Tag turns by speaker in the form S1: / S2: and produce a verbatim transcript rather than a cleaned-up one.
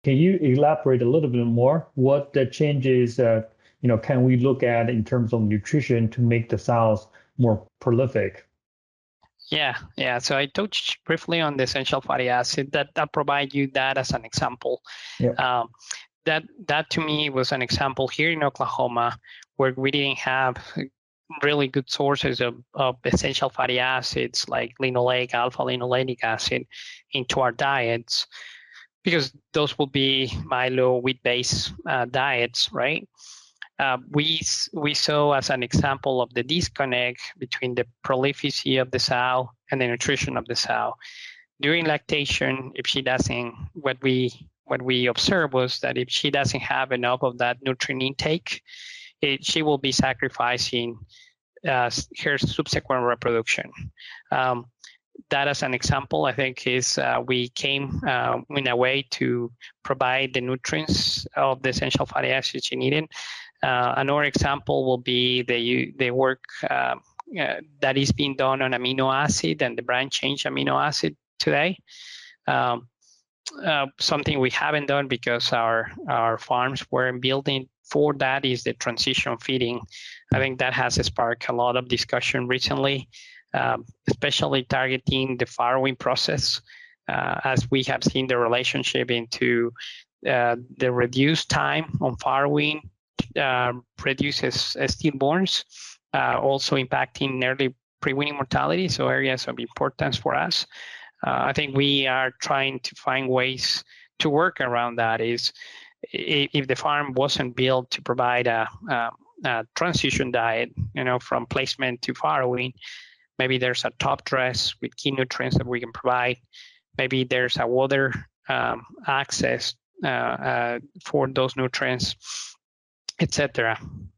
S1: Can you elaborate a little bit more what the changes, uh, you know, can we look at in terms of nutrition to make the sows more prolific?
S2: Yeah, yeah. So I touched briefly on the essential fatty acid that that provide you that as an example.
S1: Yeah.
S2: Um, that that to me was an example here in Oklahoma where we didn't have really good sources of, of essential fatty acids like linoleic, alpha linolenic acid into our diets because those will be milo wheat-based uh, diets, right? Uh, we we saw as an example of the disconnect between the prolificity of the sow and the nutrition of the sow during lactation. If she doesn't, what we what we observed was that if she doesn't have enough of that nutrient intake, it, she will be sacrificing uh, her subsequent reproduction. Um, that as an example, I think is uh, we came uh, in a way to provide the nutrients of the essential fatty acids she needed. Uh, another example will be the the work uh, uh, that is being done on amino acid and the branch change amino acid today. Um, uh, something we haven't done because our our farms weren't building for that is the transition feeding. I think that has sparked a lot of discussion recently, um, especially targeting the farrowing process, uh, as we have seen the relationship into uh, the reduced time on farrowing uh, reduces uh, stillborns, uh, also impacting early pre-weaning mortality, so areas of importance for us. Uh, I think we are trying to find ways to work around that. Is if the farm wasn't built to provide a, a, a transition diet, you know, from placement to farrowing, maybe there's a top dress with key nutrients that we can provide. Maybe there's a water um, access uh, uh, for those nutrients, et cetera.